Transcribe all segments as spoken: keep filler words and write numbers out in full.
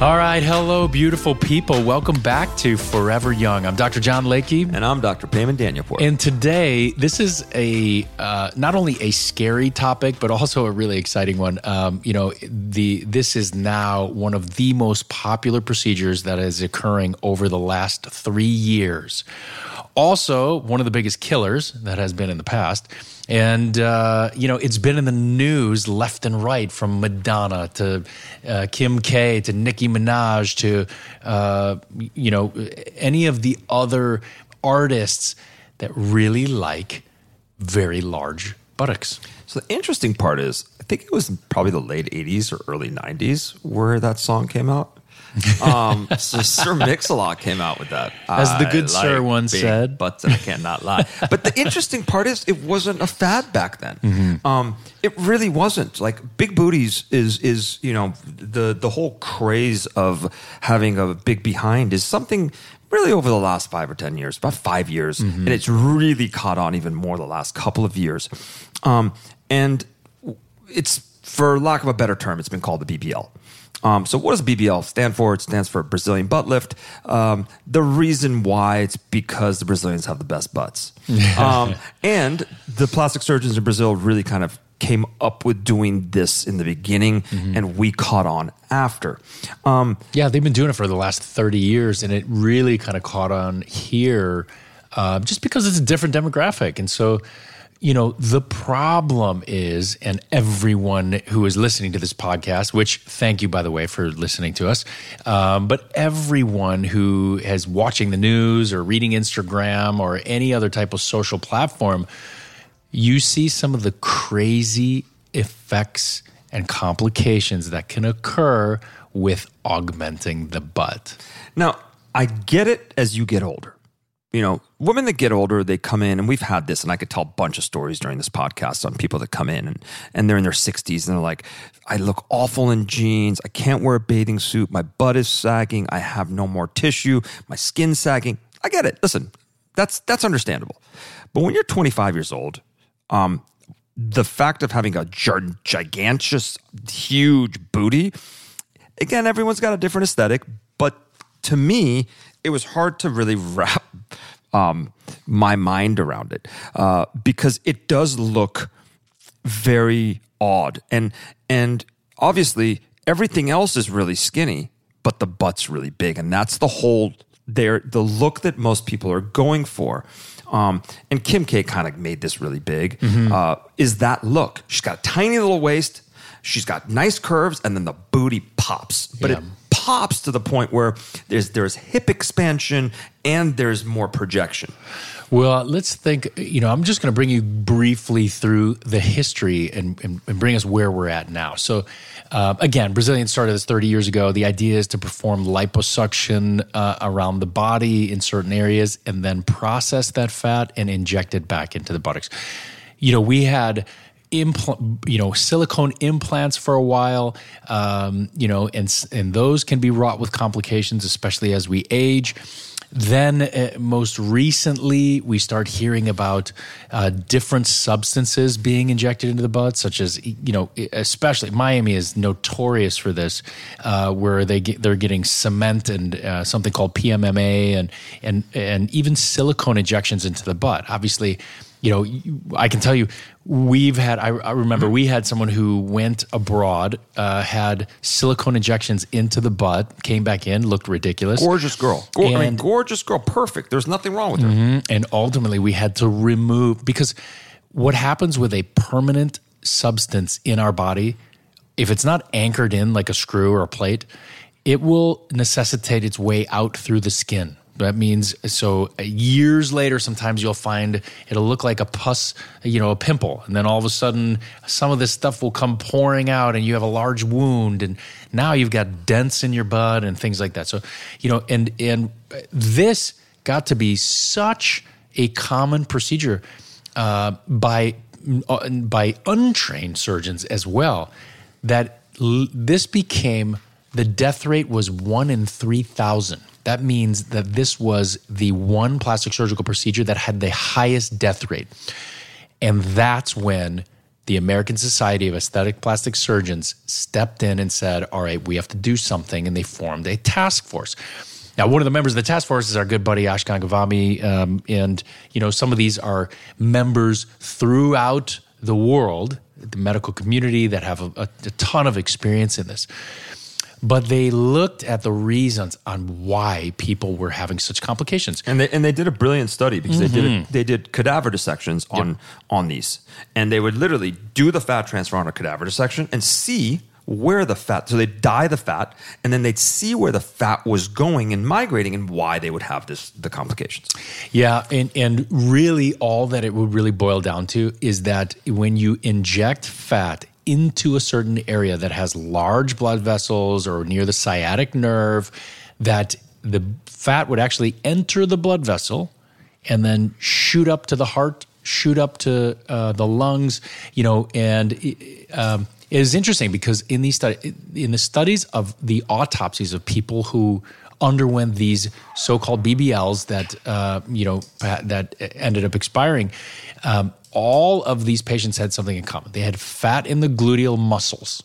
All right, hello, beautiful people. Welcome back to Forever Young. I'm Doctor John Lakey. And I'm Doctor Payman Danielpour. And today, this is a uh, not only a scary topic, but also a really exciting one. Um, you know, the this is now one of the most popular procedures that is occurring over the last three years. Also, one of the biggest killers that has been in the past. And, uh, you know, it's been in the news left and right, from Madonna to uh, Kim K to Nicki Minaj to, uh, you know, any of the other artists that really like very large buttocks. So the interesting part is, I think it was probably the late eighties or early nineties where that song came out. um, so Sir Mix-a-Lot came out with that. As the good I sir like once big said. Butts, and I cannot lie. But the interesting part is, it wasn't a fad back then. Mm-hmm. Um, it really wasn't. Like, big booties is is you know the the whole craze of having a big behind is something really over the last five or ten years, about five years, mm-hmm. and it's really caught on even more the last couple of years. Um, and it's, for lack of a better term, it's been called the B B L. Um, so what does B B L stand for? It stands for Brazilian butt lift. Um, the reason why, it's because the Brazilians have the best butts. Um, and the plastic surgeons in Brazil really kind of came up with doing this in the beginning, mm-hmm. and we caught on after. Um, yeah, they've been doing it for the last thirty years, and it really kind of caught on here uh, just because it's a different demographic. And so, you know, the problem is, and everyone who is listening to this podcast, which thank you, by the way, for listening to us, um, but everyone who is watching the news or reading Instagram or any other type of social platform, you see some of the crazy effects and complications that can occur with augmenting the butt. Now, I get it as you get older. You know, women that get older, they come in, and we've had this, and I could tell a bunch of stories during this podcast on people that come in and, and they're in their sixties and they're like, I look awful in jeans. I can't wear a bathing suit. My butt is sagging. I have no more tissue. My skin's sagging. I get it. Listen, that's that's understandable. But when you're twenty-five years old, um, the fact of having a gigantic, huge booty, again, everyone's got a different aesthetic, but to me, it was hard to really wrap um, my mind around it uh, because it does look very odd. And and obviously, everything else is really skinny, but the butt's really big. And that's the whole, there, the look that most people are going for. Um, and Kim K kind of made this really big, mm-hmm. uh, is that look. She's got a tiny little waist. She's got nice curves, and then the booty pops. But yeah. it pops to the point where there's there's hip expansion and there's more projection. Well, let's think, you know, I'm just going to bring you briefly through the history and, and, and bring us where we're at now. So, uh, again, Brazilians started this thirty years ago. The idea is to perform liposuction uh, around the body in certain areas and then process that fat and inject it back into the buttocks. You know, we had Impl- you know, silicone implants for a while, um, you know, and and those can be wrought with complications, especially as we age. Then, uh, most recently, we start hearing about uh, different substances being injected into the butt, such as, you know, especially Miami is notorious for this, uh, where they get, they're getting cement and uh, something called P M M A and and and even silicone injections into the butt. Obviously, you know, I can tell you, we've had, I, I remember we had someone who went abroad, uh, had silicone injections into the butt, came back in, looked ridiculous. Gorgeous girl. Go- and, I mean, gorgeous girl. Perfect. There's nothing wrong with her. Mm-hmm. And ultimately we had to remove, because what happens with a permanent substance in our body, if it's not anchored in like a screw or a plate, it will necessitate its way out through the skin. That means, so years later, sometimes you'll find it'll look like a pus, you know, a pimple. And then all of a sudden, some of this stuff will come pouring out and you have a large wound. And now you've got dents in your butt and things like that. So, you know, and and this got to be such a common procedure uh, by, uh, by untrained surgeons as well, that l- this became, the death rate was one in three thousand. That means that this was the one plastic surgical procedure that had the highest death rate. And that's when the American Society of Aesthetic Plastic Surgeons stepped in and said, all right, we have to do something, and they formed a task force. Now, one of the members of the task force is our good buddy Ashkan Ghavami, um, and you know some of these are members throughout the world, the medical community that have a, a, a ton of experience in this. But they looked at the reasons on why people were having such complications, and they and they did a brilliant study because mm-hmm. they did a, they did cadaver dissections on yep. on these, and they would literally do the fat transfer on a cadaver dissection and see where the fat. So they'd dye the fat, and then they'd see where the fat was going and migrating, and why they would have this the complications. Yeah, and and really, all that it would really boil down to is that when you inject fat into a certain area that has large blood vessels or near the sciatic nerve, that the fat would actually enter the blood vessel and then shoot up to the heart, shoot up to uh, the lungs, you know, and um, it is interesting because in these studies, in the studies of the autopsies of people who underwent these so-called B B Ls that uh, you know that ended up expiring, um, all of these patients had something in common. They had fat in the gluteal muscles.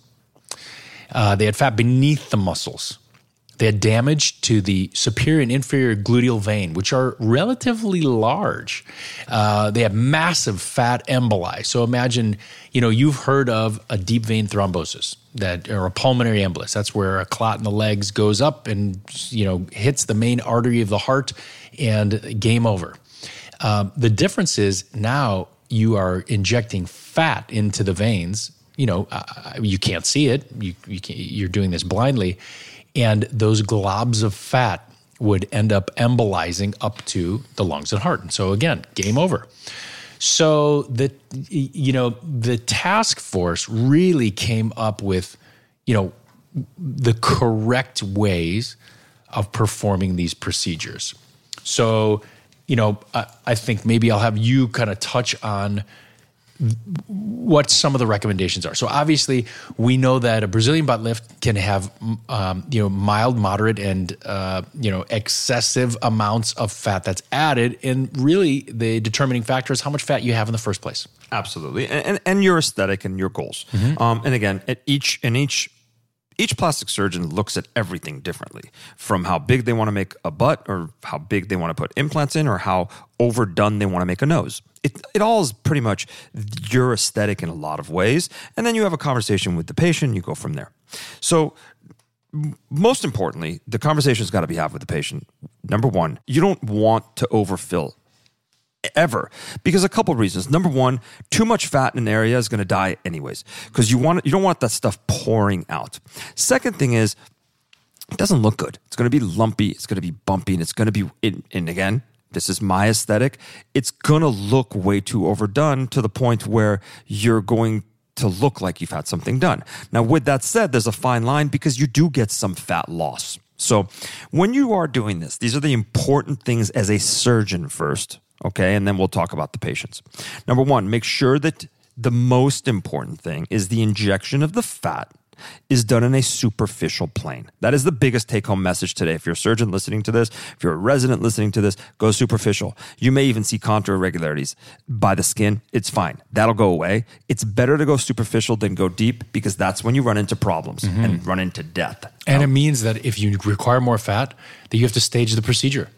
Uh, they had fat beneath the muscles. They had damage to the superior and inferior gluteal vein, which are relatively large. Uh, they had massive fat emboli. So imagine, you know, you've heard of a deep vein thrombosis that, or a pulmonary embolus. That's where a clot in the legs goes up and, you know, hits the main artery of the heart and game over. Um, the difference is now you are injecting fat into the veins. You know, uh, you can't see it. You, you can't, you're doing this blindly. And those globs of fat would end up embolizing up to the lungs and heart. And so again, game over. So the, you know, the task force really came up with, you know, the correct ways of performing these procedures. So, you know, I, I think maybe I'll have you kind of touch on what some of the recommendations are. So obviously, we know that a Brazilian butt lift can have, um, you know, mild, moderate, and uh, you know, excessive amounts of fat that's added. And really, the determining factor is how much fat you have in the first place. Absolutely, and and, and your aesthetic and your goals. Mm-hmm. Um, and again, at each in each. Each plastic surgeon looks at everything differently, from how big they want to make a butt, or how big they want to put implants in, or how overdone they want to make a nose. It, it all is pretty much your aesthetic in a lot of ways. And then you have a conversation with the patient, you go from there. So most importantly, the conversation's got to be had with the patient. Number one, you don't want to overfill ever, because a couple of reasons. Number one, too much fat in an area is going to die anyways, because you want you don't want that stuff pouring out. Second thing is, it doesn't look good. It's going to be lumpy. It's going to be bumpy, and it's going to be. And again, this is my aesthetic. It's going to look way too overdone to the point where you're going to look like you've had something done. Now, with that said, there's a fine line because you do get some fat loss. So when you are doing this, these are the important things as a surgeon first. Okay, and then we'll talk about the patients. Number one, make sure that the most important thing is the injection of the fat is done in a superficial plane. That is the biggest take-home message today. If you're a surgeon listening to this, if you're a resident listening to this, go superficial. You may even see contour irregularities by the skin. It's fine. That'll go away. It's better to go superficial than go deep, because that's when you run into problems mm-hmm. and run into death. And um, it means that if you require more fat, that you have to stage the procedure.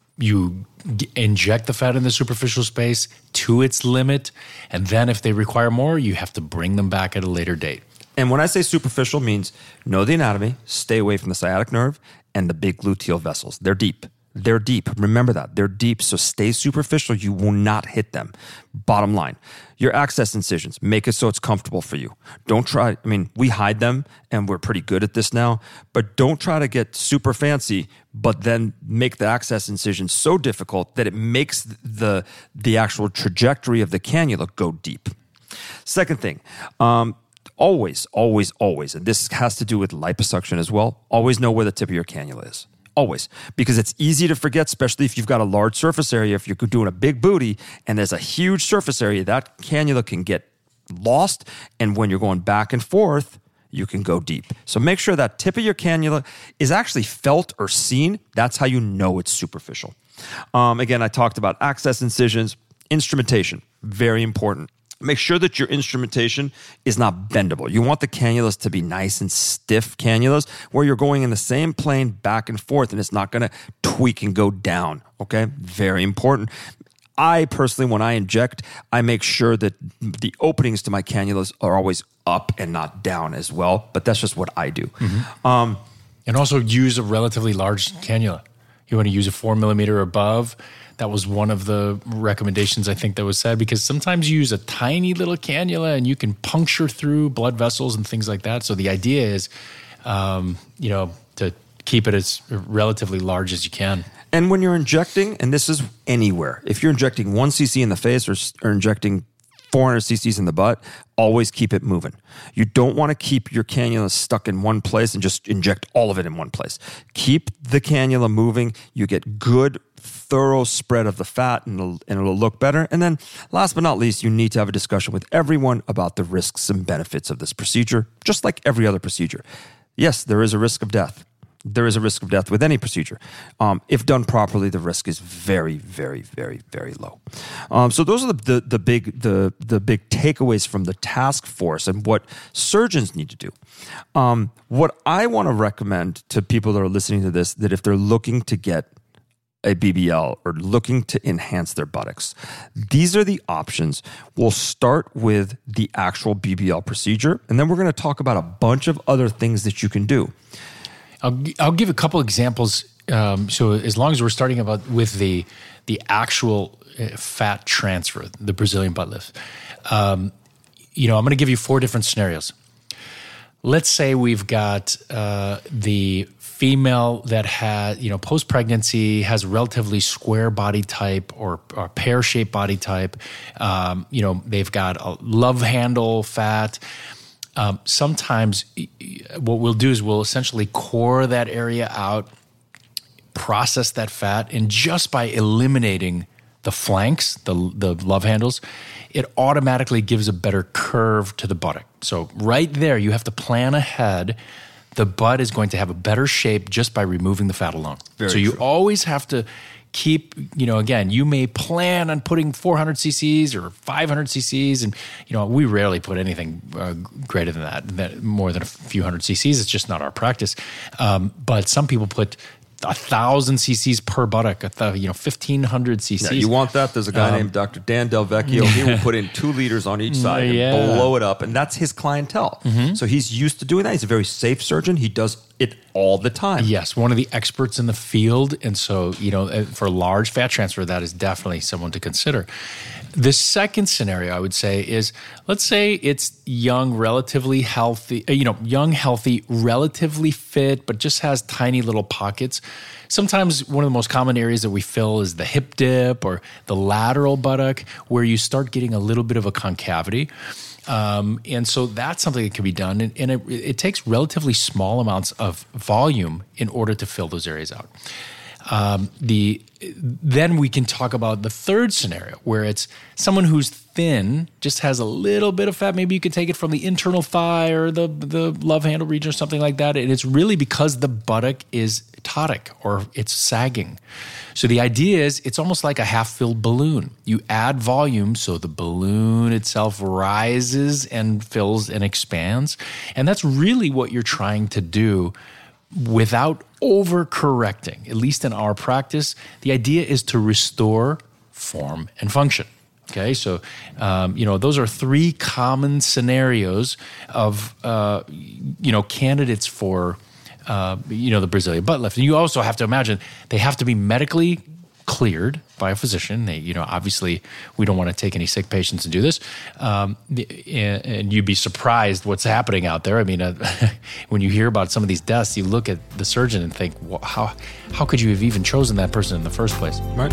You g- inject the fat in the superficial space to its limit, and then if they require more, you have to bring them back at a later date. And when I say superficial, means know the anatomy, stay away from the sciatic nerve and the big gluteal vessels. They're deep. They're deep. Remember that. They're deep, so stay superficial. You will not hit them. Bottom line, your access incisions, make it so it's comfortable for you. Don't try, I mean, we hide them, and we're pretty good at this now, but don't try to get super fancy, but then make the access incision so difficult that it makes the, the actual trajectory of the cannula go deep. Second thing, um, always, always, always, and this has to do with liposuction as well, always know where the tip of your cannula is. Always. Because it's easy to forget, especially if you've got a large surface area. If you're doing a big booty and there's a huge surface area, that cannula can get lost. And when you're going back and forth, you can go deep. So make sure that tip of your cannula is actually felt or seen. That's how you know it's superficial. Um, again, I talked about access incisions, instrumentation, very important. Make sure that your instrumentation is not bendable. You want the cannulas to be nice and stiff cannulas where you're going in the same plane back and forth and it's not going to tweak and go down, okay? Very important. I personally, when I inject, I make sure that the openings to my cannulas are always up and not down as well, but that's just what I do. Mm-hmm. Um, and also use a relatively large cannula. You want to use a four millimeter or above. That was one of the recommendations I think that was said, because sometimes you use a tiny little cannula and you can puncture through blood vessels and things like that. So the idea is, um, you know, to keep it as relatively large as you can. And when you're injecting, and this is anywhere, if you're injecting one cc in the face or, or injecting four hundred cc's in the butt, always keep it moving. You don't want to keep your cannula stuck in one place and just inject all of it in one place. Keep the cannula moving. You get good, thorough spread of the fat, and it'll, and it'll look better. And then last but not least, you need to have a discussion with everyone about the risks and benefits of this procedure, just like every other procedure. Yes, there is a risk of death. There is a risk of death with any procedure. Um, if done properly, the risk is very, very, very, very low. Um, so those are the, the the big the the big takeaways from the task force and what surgeons need to do. Um, what I want to recommend to people that are listening to this, that if they're looking to get a B B L or looking to enhance their buttocks, these are the options. We'll start with the actual B B L procedure, and then we're going to talk about a bunch of other things that you can do. I'll, I'll give a couple examples. Um, so as long as we're starting about with the the actual fat transfer, the Brazilian butt lift, um, you know, I'm going to give you four different scenarios. Let's say we've got uh, the female that has, you know, post-pregnancy has a relatively square body type or, or pear-shaped body type. Um, you know, they've got a love handle fat. Um, sometimes what we'll do is we'll essentially core that area out, process that fat, and just by eliminating the flanks, the, the love handles, it automatically gives a better curve to the buttock. So right there, you have to plan ahead. The butt is going to have a better shape just by removing the fat alone. Very so you true. always have to keep, you know, again, you may plan on putting four hundred cc's or five hundred cc's, and, you know, we rarely put anything uh, greater than that, that, more than a few hundred cc's. It's just not our practice. Um, but some people put a thousand cc's per buttock, a th- you know, fifteen hundred cc's. Yeah, you want that? There's a guy Um, named Doctor Dan Delvecchio. He will put in two liters on each side and Yeah. blow it up, and that's his clientele. Mm-hmm. So he's used to doing that. He's a very safe surgeon. He does it all the time. Yes, one of the experts in the field. And so, you know, for large fat transfer, that is definitely someone to consider. The second scenario, I would say, is let's say it's young, relatively healthy, you know, young, healthy, relatively fit, but just has tiny little pockets. Sometimes one of the most common areas that we fill is the hip dip or the lateral buttock, where you start getting a little bit of a concavity. Um, and so that's something that can be done. And, and it, it takes relatively small amounts of volume in order to fill those areas out. Um, the then we can talk about the third scenario, where it's someone who's thin, just has a little bit of fat. Maybe you could take it from the internal thigh or the the love handle region or something like that. And it's really because the buttock is ptotic or it's sagging. So the idea is it's almost like a half-filled balloon. You add volume so the balloon itself rises and fills and expands. And that's really what you're trying to do without overcorrecting. At least in our practice, the idea is to restore form and function. Okay, so um, you know, those are three common scenarios of uh, you know, candidates for uh, you know, the Brazilian butt lift. And you also have to imagine they have to be medically cleared by a physician. They, you know, obviously we don't want to take any sick patients and do this. Um, and, and you'd be surprised what's happening out there. I mean, uh, when you hear about some of these deaths, you look at the surgeon and think, well, how how could you have even chosen that person in the first place? Right.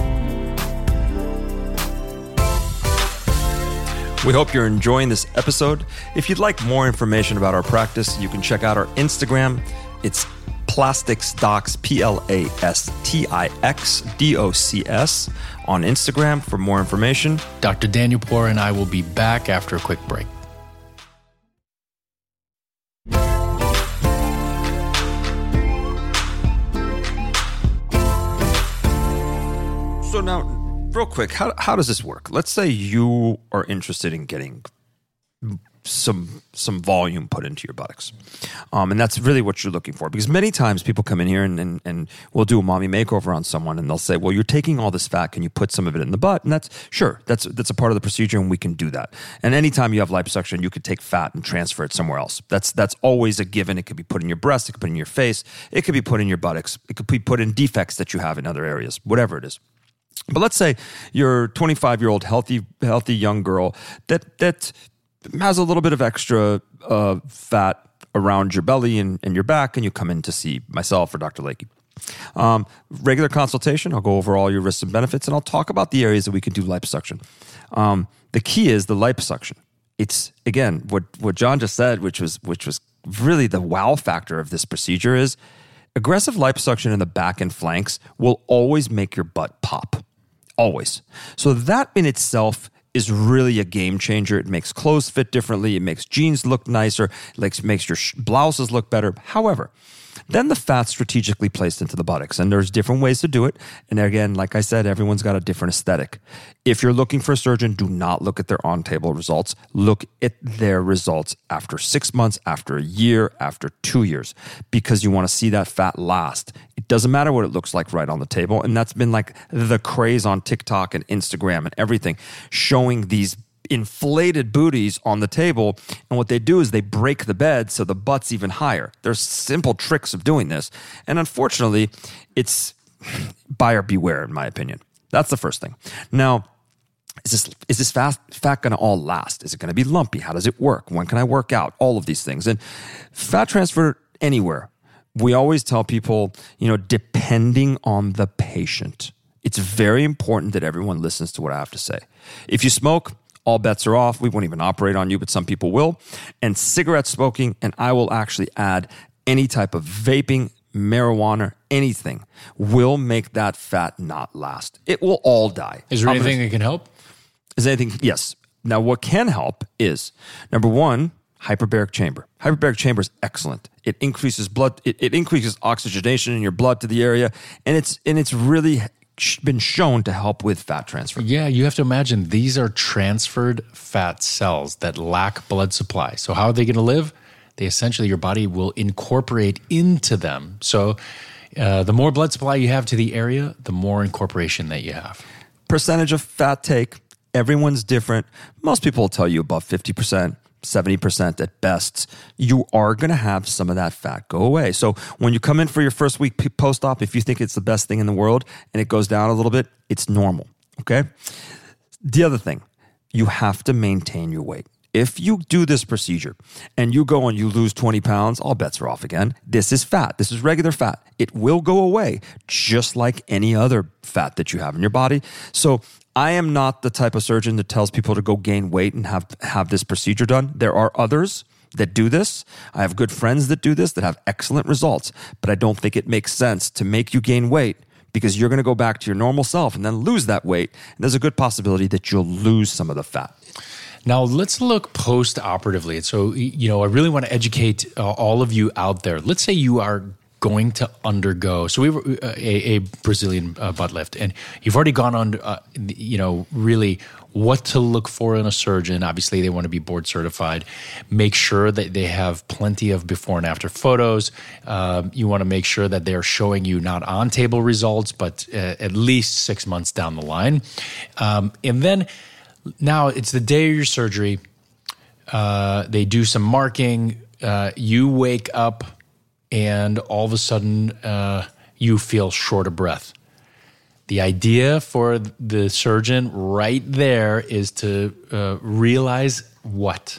We hope you're enjoying this episode. If you'd like more information about our practice, you can check out our Instagram. It's Plastix Docs, P L A S T I X D O C S, on Instagram for more information. Doctor Daniel Poor and I will be back after a quick break. So now, real quick, how how does this work? Let's say you are interested in getting some some volume put into your buttocks. Um, and that's really what you're looking for. Because many times people come in here and, and, and we'll do a mommy makeover on someone and they'll say, well, you're taking all this fat. Can you put some of it in the butt? And that's, sure, that's that's a part of the procedure and we can do that. And anytime you have liposuction, you could take fat and transfer it somewhere else. That's that's always a given. It could be put in your breast. It could be put in your face. It could be put in your buttocks. It could be put in defects that you have in other areas, whatever it is. But let's say you're a twenty-five-year-old healthy healthy young girl that that has a little bit of extra uh, fat around your belly and, and your back, and you come in to see myself or Doctor Lakey. Um, regular consultation, I'll go over all your risks and benefits, and I'll talk about the areas that we can do liposuction. Um, the key is the liposuction. It's, again, what, what John just said, which was which was really the wow factor of this procedure is aggressive liposuction in the back and flanks will always make your butt pop. Always. So that in itself is really a game changer. It makes clothes fit differently. It makes jeans look nicer. It makes your blouses look better. However, then the fat's strategically placed into the buttocks, and there's different ways to do it. And again, like I said, everyone's got a different aesthetic. If you're looking for a surgeon, do not look at their on-table results. Look at their results after six months, after a year, after two years, because you want to see that fat last. It doesn't matter what it looks like right on the table. And that's been like the craze on TikTok and Instagram and everything, showing these inflated booties on the table. And what they do is they break the bed so the butt's even higher. There's simple tricks of doing this. And unfortunately, it's buyer beware, in my opinion. That's the first thing. Now, is this is this fat, fat going to all last? Is it going to be lumpy? How does it work? When can I work out? All of these things. And fat transfer anywhere. We always tell people, you know, depending on the patient. It's very important that everyone listens to what I have to say. If you smoke, all bets are off. We won't even operate on you, but some people will. And cigarette smoking, and I will actually add any type of vaping, marijuana, anything, will make that fat not last. It will all die. Is there I'm anything gonna, that can help? Is there anything? Yes. Now, what can help is, number one, hyperbaric chamber. Hyperbaric chamber is excellent. It increases blood. It, it increases oxygenation in your blood to the area, and it's and it's really been shown to help with fat transfer. Yeah, you have to imagine these are transferred fat cells that lack blood supply. So how are they going to live? They essentially, your body will incorporate into them. So uh, the more blood supply you have to the area, the more incorporation that you have. Percentage of fat take, everyone's different. Most people will tell you above fifty percent. seventy percent at best, you are going to have some of that fat go away. So when you come in for your first week post-op, if you think it's the best thing in the world and it goes down a little bit, it's normal, okay? The other thing, you have to maintain your weight. If you do this procedure and you go and you lose twenty pounds, all bets are off again. This is fat. This is regular fat. It will go away just like any other fat that you have in your body. So I am not the type of surgeon that tells people to go gain weight and have, have this procedure done. There are others that do this. I have good friends that do this that have excellent results, but I don't think it makes sense to make you gain weight because you're going to go back to your normal self and then lose that weight. And there's a good possibility that you'll lose some of the fat. Now, let's look post-operatively. So, you know, I really want to educate uh, all of you out there. Let's say you are going to undergo, so we were uh, a, a Brazilian uh, butt lift, and you've already gone on, uh, you know, really what to look for in a surgeon. Obviously, they want to be board certified. Make sure that they have plenty of before and after photos. Um, you want to make sure that they're showing you not on-table results, but uh, at least six months down the line. Um, and then now it's the day of your surgery. Uh, they do some marking. Uh, you wake up and all of a sudden uh, you feel short of breath. The idea for the surgeon right there is to uh, realize what?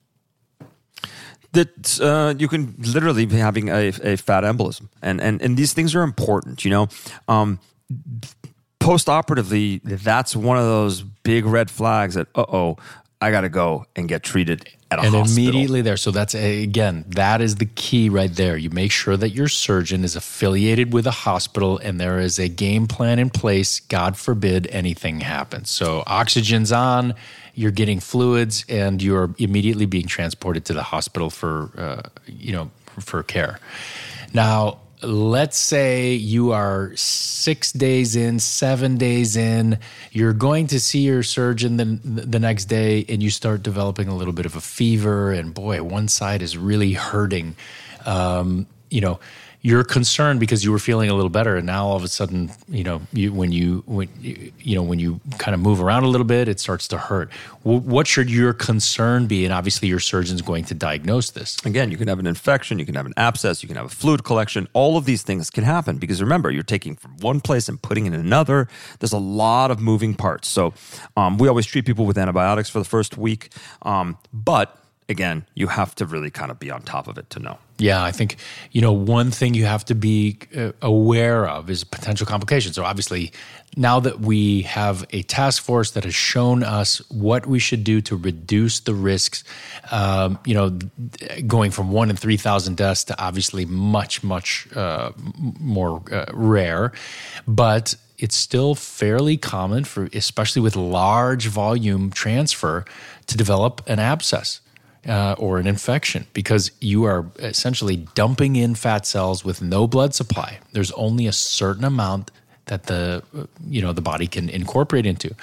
That uh, you can literally be having a, a fat embolism. And, and, and these things are important, you know. Um, post-operatively, that's one of those big red flags that, uh-oh, I got to go and get treated at a and hospital. And immediately there. So that's, a, again, that is the key right there. You make sure that your surgeon is affiliated with a hospital and there is a game plan in place. God forbid anything happens. So oxygen's on, you're getting fluids, and you're immediately being transported to the hospital for, uh, you know, for care. Now, let's say you are six days in, seven days in, you're going to see your surgeon the, the next day, and you start developing a little bit of a fever, and boy, one side is really hurting. Um, you know, you're concerned because you were feeling a little better, and now all of a sudden, you know, you, when you when you, you know when you kind of move around a little bit, it starts to hurt. Well, what should your concern be? And obviously, your surgeon's going to diagnose this. Again, you can have an infection, you can have an abscess, you can have a fluid collection. All of these things can happen because remember, you're taking from one place and putting it in another. There's a lot of moving parts. So um, we always treat people with antibiotics for the first week, um, but again, you have to really kind of be on top of it to know. Yeah, I think, you know, one thing you have to be uh, aware of is potential complications. So obviously, now that we have a task force that has shown us what we should do to reduce the risks, um, you know, going from one in three thousand deaths to obviously much, much uh, more uh, rare. But it's still fairly common for, especially with large volume transfer, to develop an abscess. Uh, or an infection, because you are essentially dumping in fat cells with no blood supply. There's only a certain amount that the you know the body can incorporate into.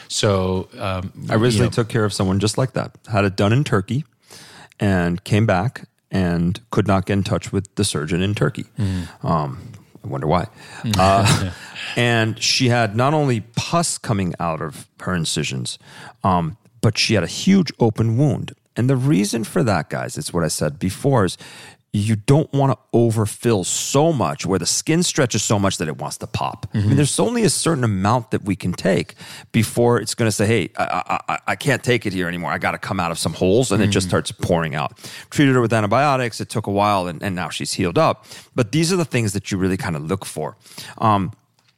So um, I recently you know, took care of someone just like that. Had it done in Turkey, and came back and could not get in touch with the surgeon in Turkey. Mm. Um, I wonder why. uh, and she had not only pus coming out of her incisions, um, but she had a huge open wound. And the reason for that, guys, it's what I said before, is you don't want to overfill so much where the skin stretches so much that it wants to pop. Mm-hmm. I mean, there's only a certain amount that we can take before it's going to say, hey, I, I, I can't take it here anymore. I got to come out of some holes, and mm-hmm. it just starts pouring out. Treated her with antibiotics. It took a while, and, and now she's healed up. But these are the things that you really kind of look for. Um,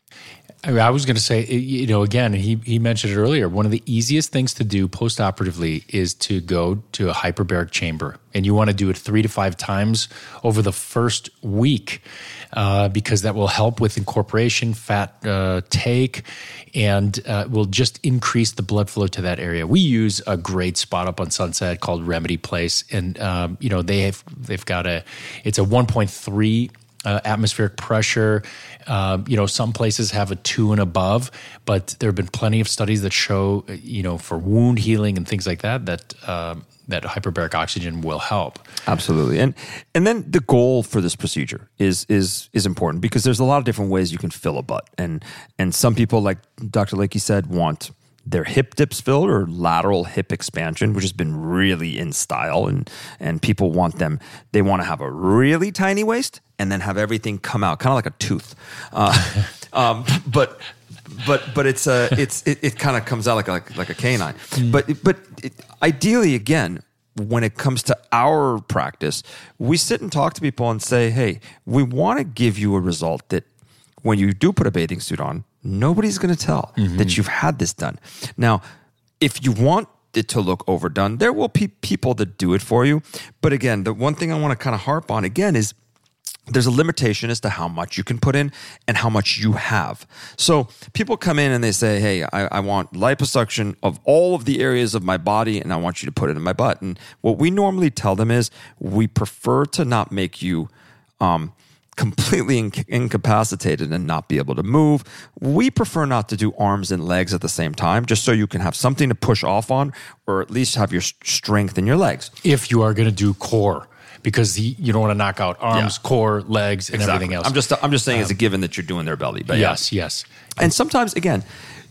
I was going to say, you know, again, he he mentioned it earlier, one of the easiest things to do post-operatively is to go to a hyperbaric chamber. And you want to do it three to five times over the first week uh, because that will help with incorporation, fat uh, take, and uh, will just increase the blood flow to that area. We use a great spot up on Sunset called Remedy Place. And, um, you know, they have, they've got a, it's a one point three Uh, atmospheric pressure. Uh, you know, some places have a two and above, but there have been plenty of studies that show, you know, for wound healing and things like that, that um, that hyperbaric oxygen will help. Absolutely, and and then the goal for this procedure is is is important because there's a lot of different ways you can fill a butt, and and some people, like Doctor Lakey said, want their hip dips filled or lateral hip expansion, which has been really in style, and and people want them. They want to have a really tiny waist and then have everything come out, kind of like a tooth. Uh, um, but but but it's a it's it, it kind of comes out like a, like like a canine. Mm. But but it, ideally, again, when it comes to our practice, we sit and talk to people and say, hey, we want to give you a result that when you do put a bathing suit on, nobody's going to tell mm-hmm. that you've had this done. Now, if you want it to look overdone, there will be people that do it for you. But again, the one thing I want to kind of harp on again is there's a limitation as to how much you can put in and how much you have. So people come in and they say, hey, I, I want liposuction of all of the areas of my body, and I want you to put it in my butt. And what we normally tell them is we prefer to not make you um, completely inc- incapacitated and not be able to move. We prefer not to do arms and legs at the same time, just so you can have something to push off on, or at least have your strength in your legs. If you are going to do core, because the, you don't want to knock out arms, yeah. core, legs, and exactly. everything else. I'm just I'm just saying um, it's a given that you're doing their belly. But yes, yeah. yes. And sometimes, again,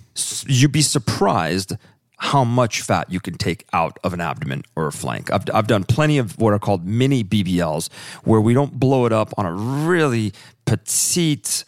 you'd be surprised how much fat you can take out of an abdomen or a flank. I've, I've done plenty of what are called mini B B Ls, where we don't blow it up on a really petite,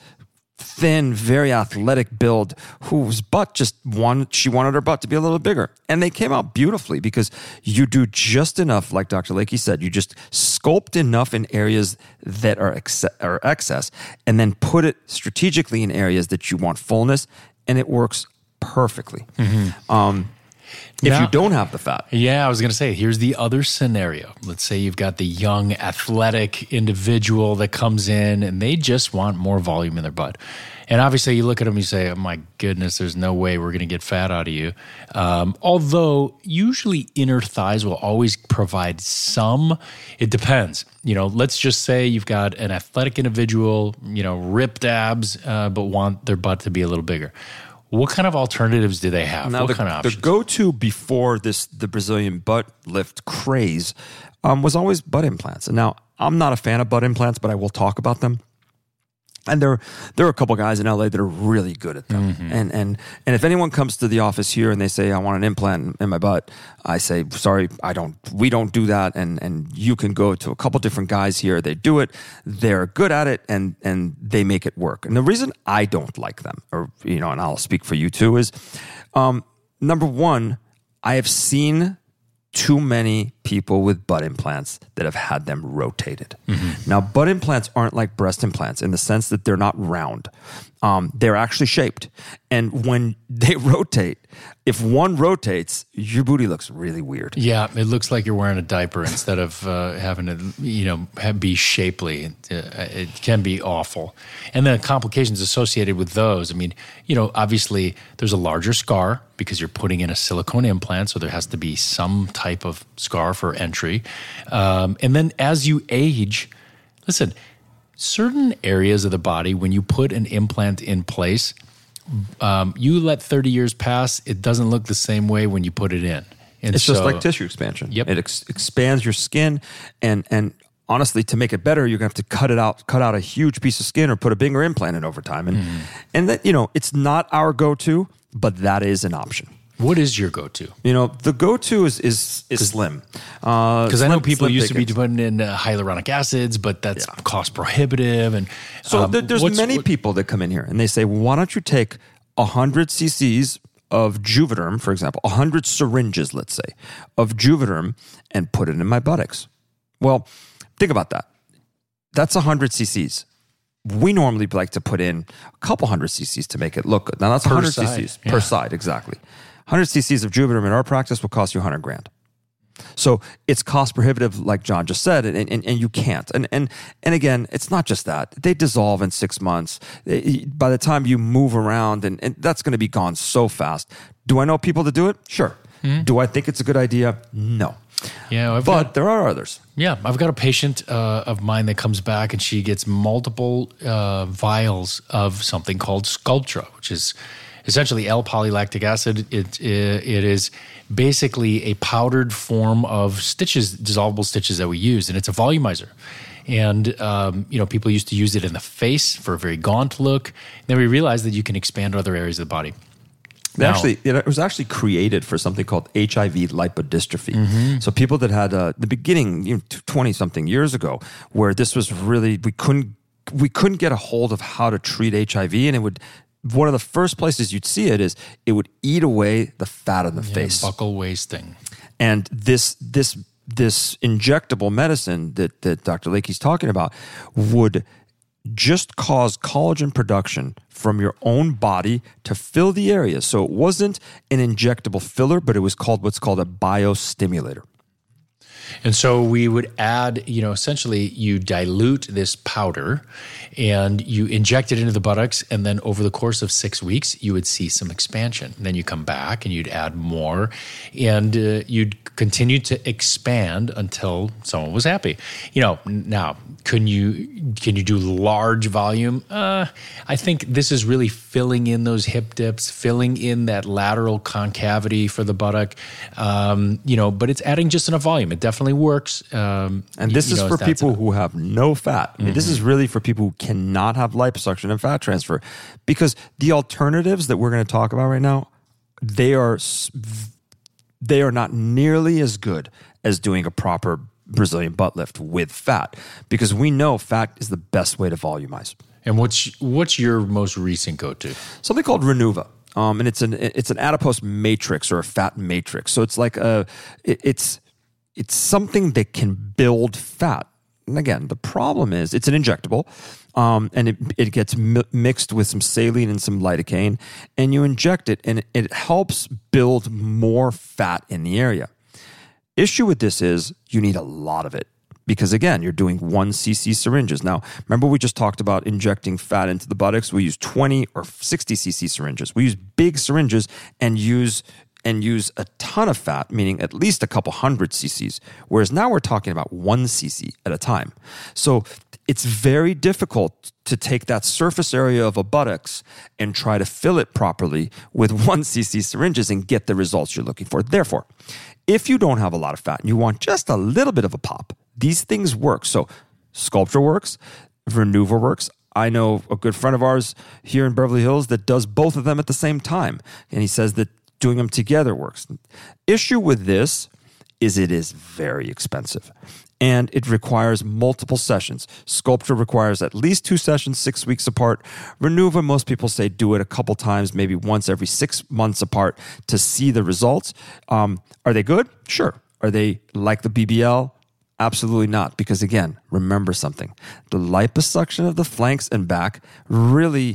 thin, very athletic build whose butt just wanted, she wanted her butt to be a little bigger. And they came out beautifully because you do just enough, like Doctor Lakey said, you just sculpt enough in areas that are, ex- are excess and then put it strategically in areas that you want fullness, and it works perfectly. Mm-hmm. Um, If Now- you don't have the fat. Yeah, I was going to say, here's the other scenario. Let's say you've got the young, athletic individual that comes in and they just want more volume in their butt. And obviously, you look at them and you say, oh my goodness, there's no way we're going to get fat out of you. Um, although, usually inner thighs will always provide some. It depends. You know, let's just say you've got an athletic individual, you know, ripped abs, uh, but want their butt to be a little bigger. What kind of alternatives do they have? Now, what the, kind of the options? go-to before this, the Brazilian butt lift craze, um, was always butt implants. And now, I'm not a fan of butt implants, but I will talk about them. And there, there are a couple guys in L A that are really good at them. Mm-hmm. And and and if anyone comes to the office here and they say, I want an implant in my butt, I say, sorry, I don't. We don't do that. And and you can go to a couple different guys here. They do it. They're good at it, and and they make it work. And the reason I don't like them, or you know, and I'll speak for you too, is um, number one, I have seen too many people with butt implants that have had them rotated. Mm-hmm. Now, butt implants aren't like breast implants in the sense that they're not round. Um, they're actually shaped. And when they rotate, if one rotates, your booty looks really weird. Yeah, it looks like you're wearing a diaper instead of uh, having to, you know, have, be shapely. It, uh, it can be awful. And then complications associated with those. I mean, you know, obviously there's a larger scar because you're putting in a silicone implant, so there has to be some type of scar for entry. Um, and then as you age, listen, certain areas of the body, when you put an implant in place, um, you let thirty years pass, it doesn't look the same way when you put it in. And it's so, just like tissue expansion. Yep. It ex- expands your skin, and and honestly, to make it better, you're gonna have to cut it out, cut out a huge piece of skin, or put a bigger implant in over time. And mm. and that, you know, it's not our go-to, but that is an option. What is your go-to? You know, the go-to is is, is slim. Because uh, I know people used to be pickings. putting in uh, hyaluronic acids, but that's yeah. cost prohibitive. And so um, there, there's many what, people that come in here and they say, well, why don't you take one hundred cc's of Juvederm, for example, one hundred syringes, let's say, of Juvederm and put it in my buttocks. Well, think about that. That's one hundred cc's. We normally like to put in a couple hundred cc's to make it look good. Now, that's per one hundred side. cc's Yeah. per side, exactly. one hundred cc's of Juvederm in our practice will cost you one hundred grand. So it's cost prohibitive, like John just said, and, and, and you can't. And, and, and again, it's not just that. They dissolve in six months. By the time you move around, and, and that's going to be gone so fast. Do I know people that do it? Sure. Mm-hmm. Do I think it's a good idea? No. Yeah, I've but got, there are others. Yeah, I've got a patient uh, of mine that comes back and she gets multiple uh, vials of something called Sculptra, which is essentially L-polylactic acid. It, it it is basically a powdered form of stitches, dissolvable stitches that we use, and it's a volumizer. And um, you know, people used to use it in the face for a very gaunt look. And then we realized that you can expand other areas of the body. They actually, it was actually created for something called H I V lipodystrophy. Mm-hmm. So people that had uh, the beginning, you know, twenty something years ago, where this was really we couldn't we couldn't get a hold of how to treat H I V, and it would. One of the first places you'd see it is it would eat away the fat in the yeah, face, buccal wasting, and this this this injectable medicine that that Doctor Lakey's talking about would just cause collagen production from your own body to fill the area. So it wasn't an injectable filler, but it was called what's called a biostimulator. And so we would add, you know, essentially you dilute this powder and you inject it into the buttocks, and then over the course of six weeks, you would see some expansion. And then you come back and you'd add more, and uh, you'd continue to expand until someone was happy. You know, now, can you can you do large volume? Uh, I think this is really filling in those hip dips, filling in that lateral concavity for the buttock, um, you know, but it's adding just enough volume. It definitely works. Um, and this you is know, for people enough. who have no fat. I mean, mm-hmm. This is really for people who cannot have liposuction and fat transfer, because the alternatives that we're going to talk about right now, they are they are not nearly as good as doing a proper Brazilian butt lift with fat, because we know fat is the best way to volumize. And what's what's your most recent go-to? Something called Renuva. Um, and it's an it's an adipose matrix or a fat matrix. So it's like a it, it's it's something that can build fat. And again, the problem is it's an injectable, um, and it, it gets mi- mixed with some saline and some lidocaine, and you inject it, and it, it helps build more fat in the area. Issue with this is you need a lot of it. Because again, you're doing one cc syringes. Now, remember we just talked about injecting fat into the buttocks? We use twenty or sixty cc syringes. We use big syringes and use and use a ton of fat, meaning at least a couple hundred cc's. Whereas now we're talking about one cc at a time. So it's very difficult to take that surface area of a buttocks and try to fill it properly with one cc syringes and get the results you're looking for. Therefore, if you don't have a lot of fat and you want just a little bit of a pop, these things work. So Sculptra works, Renuva works. I know a good friend of ours here in Beverly Hills that does both of them at the same time. And he says that doing them together works. Issue with this is it is very expensive. And it requires multiple sessions. Sculptra requires at least two sessions, six weeks apart. Renuva, most people say do it a couple times, maybe once every six months apart to see the results. Um, are they good? Sure. Are they like the B B L? Absolutely not. Because again, remember something. The liposuction of the flanks and back really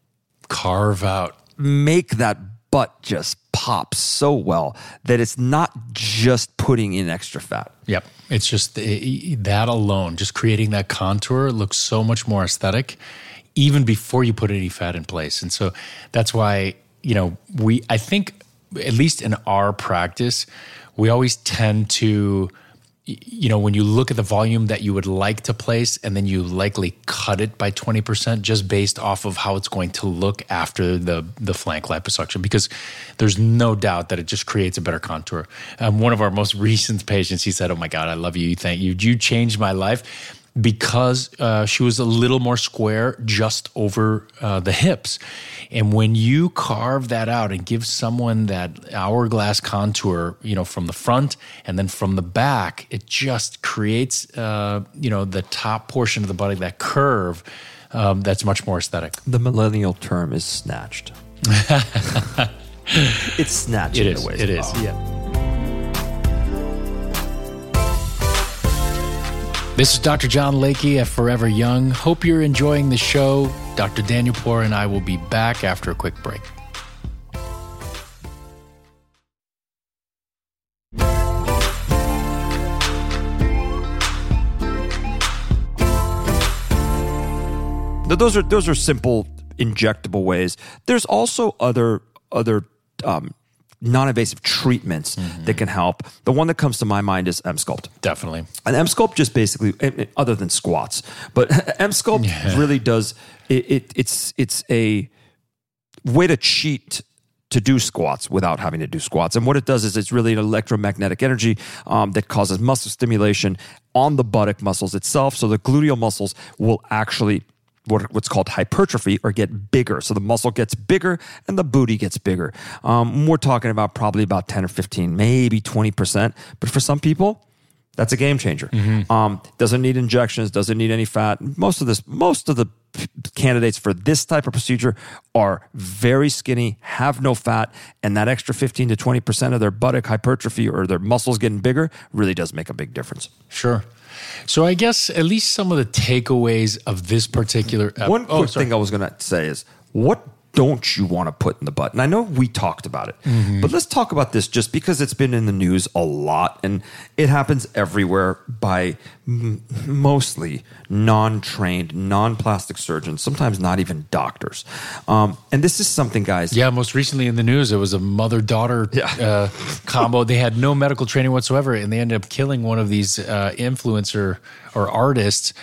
carve out, make that butt just pop so well that it's not just putting in extra fat. Yep. It's just that alone, just creating that contour looks so much more aesthetic even before you put any fat in place. And so that's why, you know, we, I think, at least in our practice, we always tend to, you know, when you look at the volume that you would like to place and then you likely cut it by twenty percent just based off of how it's going to look after the, the flank liposuction, because there's no doubt that it just creates a better contour. Um, one of our most recent patients, he said, "Oh my God, I love you. Thank you. You changed my life." Because uh, she was a little more square just over uh, the hips. And when you carve that out and give someone that hourglass contour, you know, from the front and then from the back, it just creates, uh, you know, the top portion of the body, that curve, um, that's much more aesthetic. The millennial term is snatched. It's snatched it in is, a way. It is, yeah. This is Doctor John Lakey at Forever Young. Hope you're enjoying the show. Doctor Daniel Poor and I will be back after a quick break. Those are those are simple injectable ways. There's also other other um, non-invasive treatments mm-hmm. that can help. The one that comes to my mind is Emsculpt. Definitely. And Emsculpt just basically, other than squats, but Emsculpt yeah. really does, it, it, it's it's a way to cheat to do squats without having to do squats. And what it does is it's really an electromagnetic energy um, that causes muscle stimulation on the buttock muscles itself. So the gluteal muscles will actually What, what's called hypertrophy or get bigger. So the muscle gets bigger and the booty gets bigger. Um, we're talking about probably about ten or fifteen, maybe twenty percent. But for some people, that's a game changer. Mm-hmm. Um, doesn't need injections, doesn't need any fat. Most of this, most of the p- candidates for this type of procedure are very skinny, have no fat, and that extra fifteen to twenty percent of their buttock hypertrophy or their muscles getting bigger really does make a big difference. Sure. So I guess at least some of the takeaways of this particular... Uh, One quick oh, thing I was going to say is, what don't you want to put in the butt? And I know we talked about it, mm-hmm. but let's talk about this just because it's been in the news a lot and it happens everywhere by m- mostly non-trained, non-plastic surgeons, sometimes not even doctors. Um, and this is something, guys... Yeah, most recently in the news, it was a mother-daughter yeah. uh, combo. They had no medical training whatsoever, and they ended up killing one of these uh, influencer or artists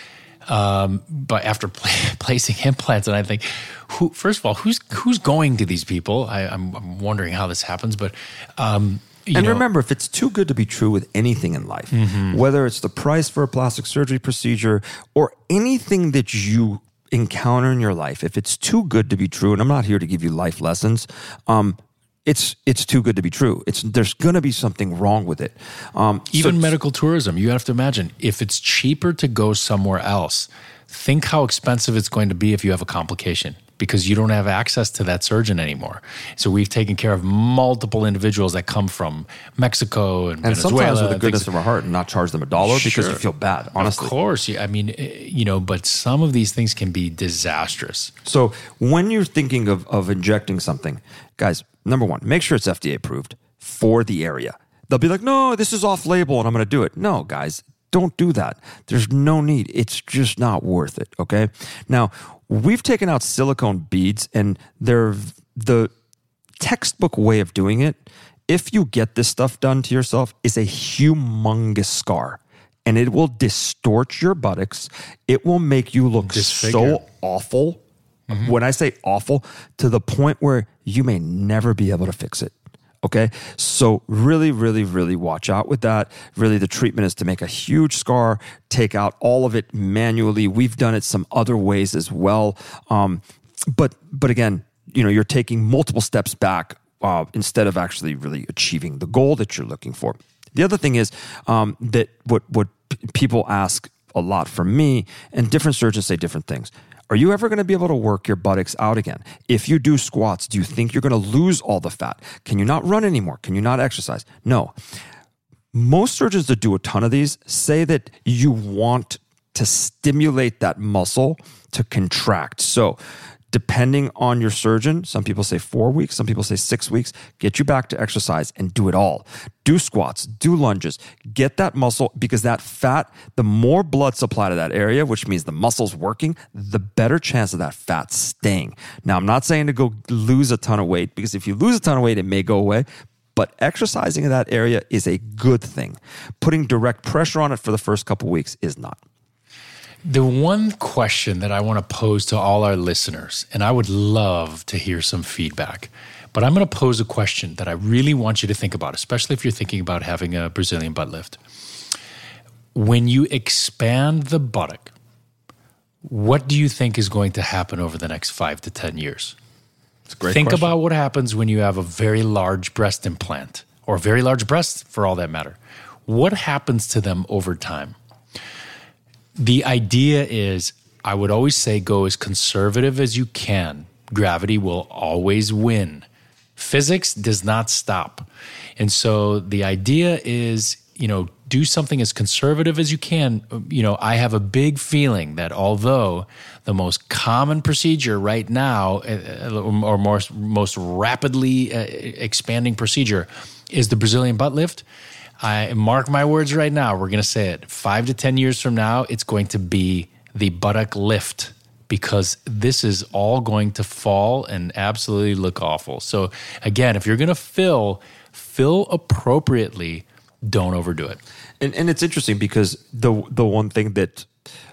um, but after pl- placing implants. And I think, who, first of all, who's who's going to these people? I, I'm, I'm wondering how this happens, but... Um, You and know, remember, if it's too good to be true with anything in life, mm-hmm. whether it's the price for a plastic surgery procedure or anything that you encounter in your life, if it's too good to be true, and I'm not here to give you life lessons, um, it's it's too good to be true. It's there's going to be something wrong with it. Um, Even so, medical tourism, you have to imagine, if it's cheaper to go somewhere else, think how expensive it's going to be if you have a complication. because you don't have access to that surgeon anymore. So we've taken care of multiple individuals that come from Mexico and, and Venezuela. sometimes with the goodness of our heart and not charge them a dollar Sure. because you feel bad, honestly. Of course. I mean, you know, but some of these things can be disastrous. So when you're thinking of, of injecting something, guys, number one, make sure it's F D A approved for the area. They'll be like, no, this is off label and I'm going to do it. No, guys, don't do that. There's no need. It's just not worth it, okay? Now, we've taken out silicone beads and they're the textbook way of doing it. If you get this stuff done to yourself, is a humongous scar and it will distort your buttocks. It will make you look Disfigure. so awful. Mm-hmm. When I say awful, to the point where you may never be able to fix it. Okay, so really, really, really watch out with that. Really, the treatment is to make a huge scar, take out all of it manually. We've done it some other ways as well. Um, but but again, you know, you're taking multiple steps back uh, instead of actually really achieving the goal that you're looking for. The other thing is um, that what what p- people ask a lot from me, and different surgeons say different things. Are you ever going to be able to work your buttocks out again? If you do squats, do you think you're going to lose all the fat? Can you not run anymore? Can you not exercise? No. Most surgeons that do a ton of these say that you want to stimulate that muscle to contract. So depending on your surgeon, some people say four weeks, some people say six weeks, get you back to exercise and do it all. Do squats, do lunges, get that muscle, because that fat, the more blood supply to that area, which means the muscle's working, the better chance of that fat staying. Now, I'm not saying to go lose a ton of weight, because if you lose a ton of weight, it may go away. But exercising in that area is a good thing. Putting direct pressure on it for the first couple of weeks is not. The one question that I want to pose to all our listeners, and I would love to hear some feedback, but I'm going to pose a question that I really want you to think about, especially if you're thinking about having a Brazilian butt lift. When you expand the buttock, what do you think is going to happen over the next five to ten years? It's a great Think question. about what happens when you have a very large breast implant, or a very large breast for all that matter. What happens to them over time? The idea is, I would always say, go as conservative as you can. Gravity will always win. Physics does not stop. And so the idea is, you know, do something as conservative as you can. You know, I have a big feeling that although the most common procedure right now, or more, most rapidly expanding procedure, is the Brazilian butt lift, I mark my words right now, we're going to say it, five to ten years from now, it's going to be the buttock lift, because this is all going to fall and absolutely look awful. So again, if you're going to fill, fill appropriately, don't overdo it. And, and it's interesting because the the one thing that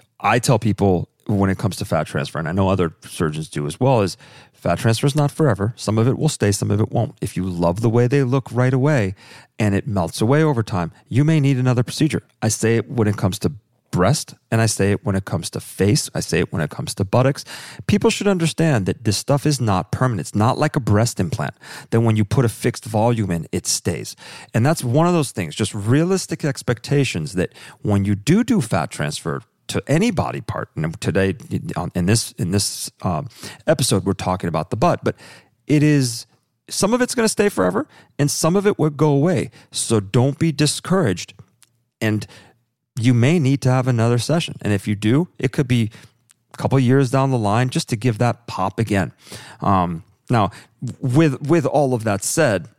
I tell people when it comes to fat transfer, and I know other surgeons do as well, is fat transfer is not forever. Some of it will stay, some of it won't. If you love the way they look right away and it melts away over time, you may need another procedure. I say it when it comes to breast, and I say it when it comes to face. I say it when it comes to buttocks. People should understand that this stuff is not permanent. It's not like a breast implant, that when you put a fixed volume in, it stays. And that's one of those things, just realistic expectations that when you do do fat transfer to any body part, and today in this in this um, episode, we're talking about the butt, but it is, some of it's going to stay forever and some of it will go away. So don't be discouraged. And you may need to have another session. And if you do, it could be a couple years down the line just to give that pop again. Um, now, with with all of that said,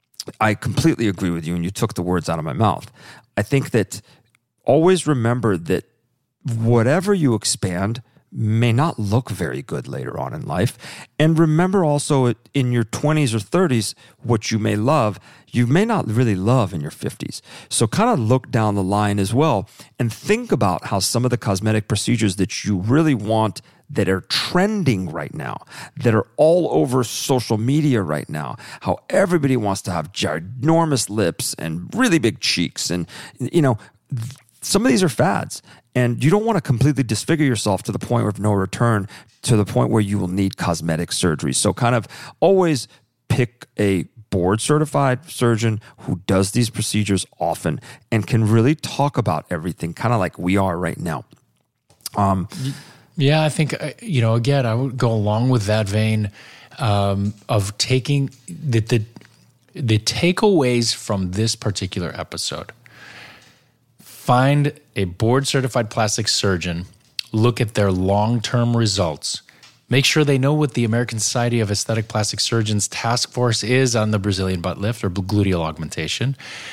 I completely agree with you, and you took the words out of my mouth. I think that always remember that whatever you expand may not look very good later on in life. And remember also in your twenties or thirties, what you may love, you may not really love in your fifties. So kind of look down the line as well and think about how some of the cosmetic procedures that you really want, that are trending right now, that are all over social media right now, how everybody wants to have ginormous lips and really big cheeks. And, you know, some of these are fads. And you don't want to completely disfigure yourself to the point of no return, to the point where you will need cosmetic surgery. So kind of always pick a board certified surgeon who does these procedures often and can really talk about everything, kind of like we are right now. Um, Yeah, I think, uh, you know, again, I would go along with that vein um, of taking the, the the takeaways from this particular episode. Find a board-certified plastic surgeon, look at their long-term results, make sure they know what the American Society of Aesthetic Plastic Surgeons task force is on the Brazilian butt lift or gluteal augmentation.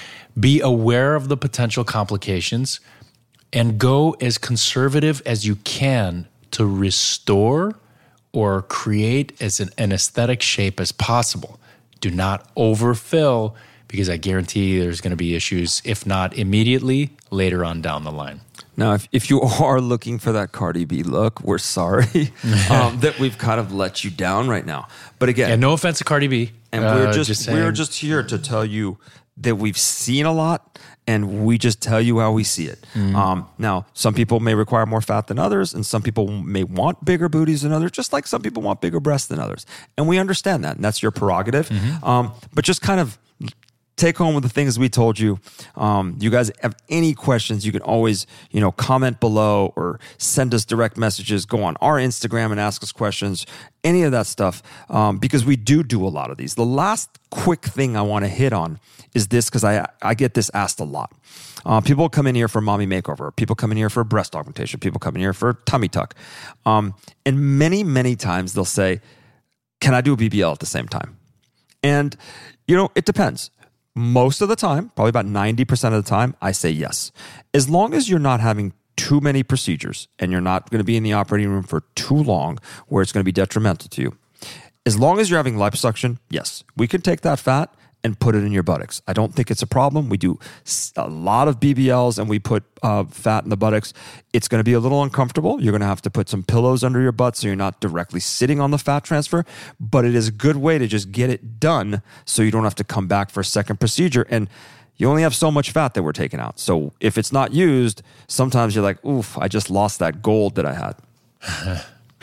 Be aware of the potential complications and go as conservative as you can to restore or create as an, an aesthetic shape as possible. Do not overfill, because I guarantee there's going to be issues, if not immediately, later on down the line. Now, if, if you are looking for that Cardi B look, we're sorry um, that we've kind of let you down right now. But again, yeah, no offense to Cardi B. And we're uh, just, just we're just here to tell you that we've seen a lot, and we just tell you how we see it. Mm-hmm. Um, now, some people may require more fat than others, and some people may want bigger booties than others, just like some people want bigger breasts than others. And we understand that, and that's your prerogative. Mm-hmm. Um, but just kind of take home with the things we told you. Um, you guys have any questions, you can always, you know, comment below or send us direct messages. Go on our Instagram and ask us questions, any of that stuff, um, because we do do a lot of these. The last quick thing I want to hit on is this, because I, I get this asked a lot. Uh, people come in here for mommy makeover. People come in here for breast augmentation. People come in here for tummy tuck. Um, and many, many times they'll say, can I do a B B L at the same time? And, you know, it depends. Most of the time, probably about ninety percent of the time, I say yes. As long as you're not having too many procedures and you're not going to be in the operating room for too long where it's going to be detrimental to you. As long as you're having liposuction, yes, we can take that fat and put it in your buttocks. I don't think it's a problem. We do a lot of B B Ls and we put uh, fat in the buttocks. It's going to be a little uncomfortable. You're going to have to put some pillows under your butt so you're not directly sitting on the fat transfer, but it is a good way to just get it done so you don't have to come back for a second procedure. And you only have so much fat that we're taking out. So if it's not used, sometimes you're like, oof, I just lost that gold that I had.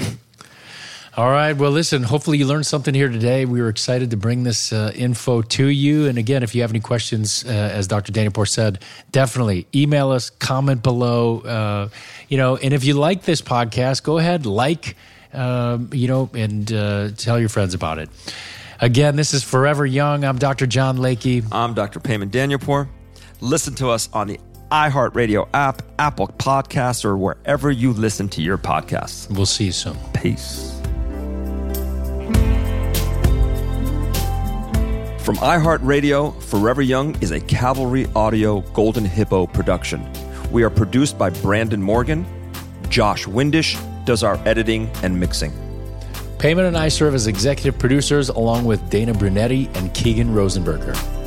All right. Well, listen, hopefully you learned something here today. We were excited to bring this uh, info to you. And again, if you have any questions, uh, as Doctor Danipur said, definitely email us, comment below. Uh, you know, and if you like this podcast, go ahead, like, um, you know, and uh, tell your friends about it. Again, this is Forever Young. I'm Doctor John Lakey. I'm Doctor Payman Danipur. Listen to us on the iHeartRadio app, Apple Podcasts, or wherever you listen to your podcasts. We'll see you soon. Peace. From iHeartRadio, Forever Young is a Cavalry Audio Golden Hippo production. We are produced by Brandon Morgan. Josh Windish does our editing and mixing. Payman and I serve as executive producers along with Dana Brunetti and Keegan Rosenberger.